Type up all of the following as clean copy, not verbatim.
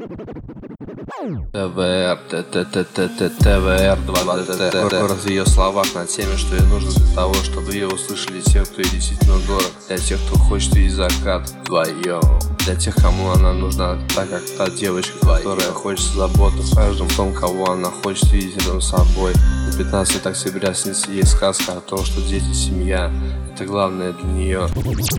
ТВР, ТВР 2 раз в ее словах на теме, что ей нужно для того, чтобы ее услышали те, кто ей действительно дорог. Для тех, кто хочет видеть закат вдвоем. Для тех, кому она нужна, так как та девочка, которая хочет заботы в каждом том, кого она хочет видеть рядом с собой. На 15 октября снится ей сказка о том, что дети, семья — это главное для нее.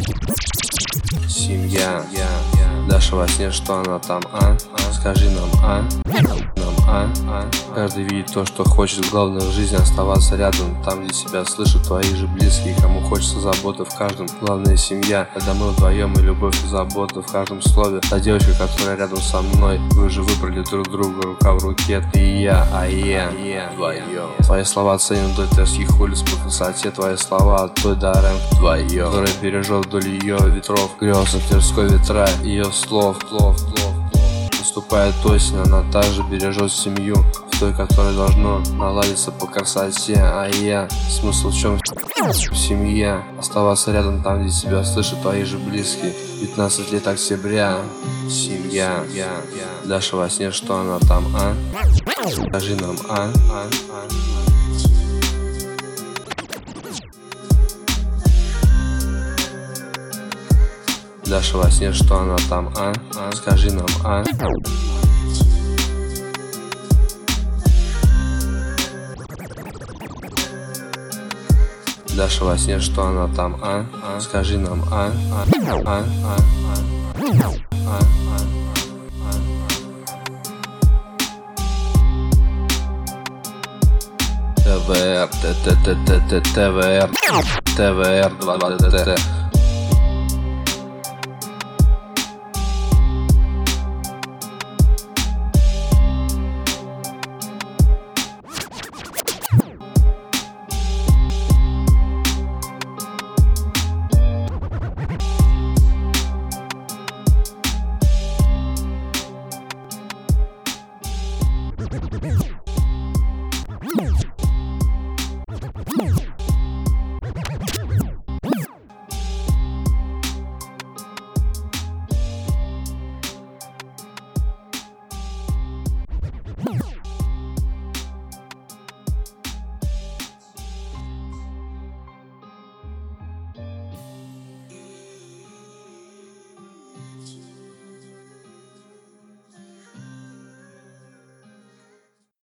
Семья. Даша во сне, что она там, Скажи нам, Каждый видит то, что хочет. Главное в жизни оставаться рядом, там, где себя слышат твои же близкие, кому хочется заботы в каждом. Главное семья, когда мы вдвоем, и любовь и забота в каждом слове. Та девочка, которая рядом со мной, вы же выбрали друг друга, рука в руке, ты и я, вдвоем. Твои слова ценят вдоль Тверских улиц по красоте, твои слова от той до РМ вдвоем, которая бережет вдоль ее ветров, грез Тверской ветра, ее слов. Наступает осень, она также бережет семью, в той, которой должно наладиться по красоте. Смысл в чем? В семье. Оставаться рядом там, где себя слышат твои же близкие. 15 лет октября. Семья. Даша во сне, что она там, Скажи нам, Даша во сне, что она там, Скажи нам, Даша во сне, что она там, Скажи нам, ТВР 2